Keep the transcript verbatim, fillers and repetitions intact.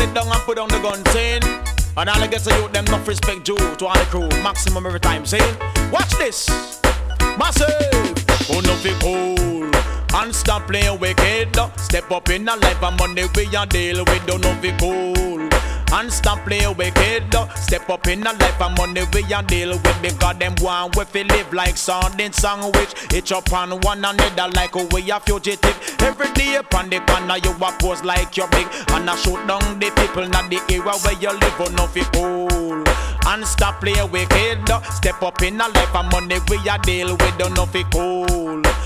it down and put down the gun, saying. And all I get to you, them not respect you to all the crew. Maximum every time, saying. Watch this, massive. Oh no, fi cool. And stop playing wicked. Step up in the life and money we a deal with. Don't know fi cool. And stop playing wicked. Step up in the life and money we a deal with. Because them one we fi live like sardine sandwich. Each up on one another like a way a fugitive. Every day upon the corner you a pose like you're big. And I shoot down the people not the era where you live. Oh no fi cool. And stop playing wicked. Step up in the life and money we a deal with. Don't know fi cool.